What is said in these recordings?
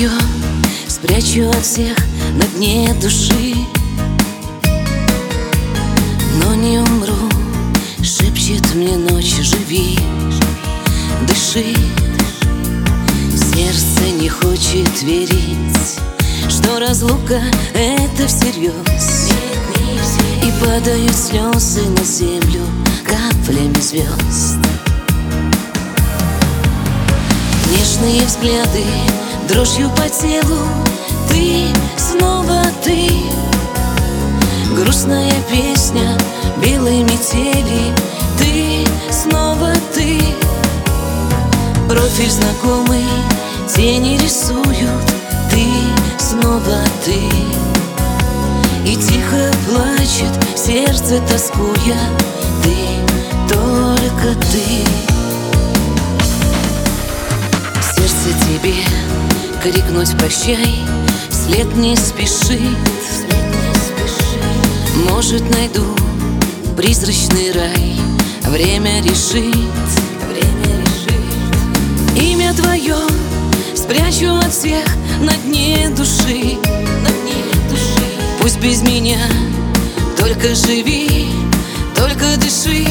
твое спрячу от всех на дне души, но не умру, шепчет мне ночь: живи, дыши. Сердце не хочет верить, что разлука — это всерьез, и падают слезы на землю каплями звезд. Нежные взгляды дрожью по телу, ты, снова ты. Грустная песня белой метели, ты, снова ты. Профиль знакомый, тени рисуют, ты, снова ты. И тихо плачет сердце, тоскуя, ты, только ты. Сердце тебе крикнуть прощай вслед не спешит. Может, найду призрачный рай, время решит. Имя твое спрячу от всех на дне души. Пусть без меня, только живи, только дыши.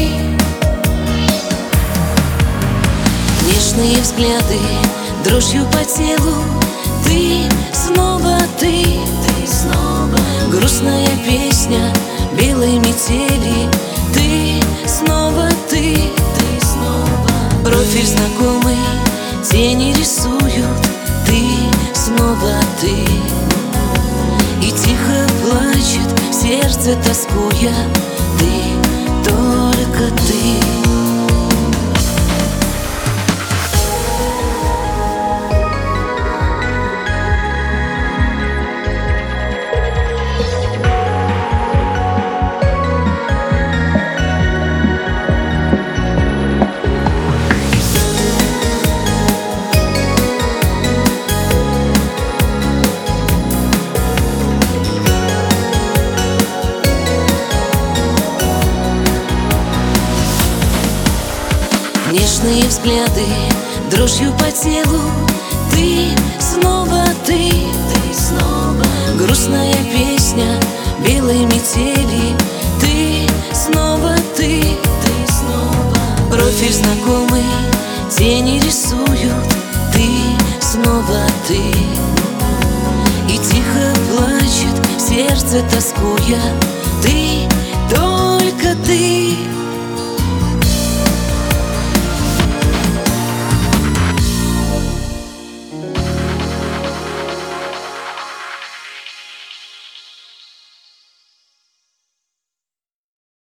Нежные взгляды дрожью по телу, ты, снова ты. Грустная песня белой метели, ты, снова ты. Профиль знакомый, тени рисуют, ты, снова ты. И тихо плачет сердце, тоскуя, ты, только ты. Нежные взгляды дрожью по телу, ты, снова ты. Грустная песня белой метели, ты, снова ты. Профиль знакомый, тени рисуют, ты, снова ты. И тихо плачет сердце, тоскуя, ты, только ты.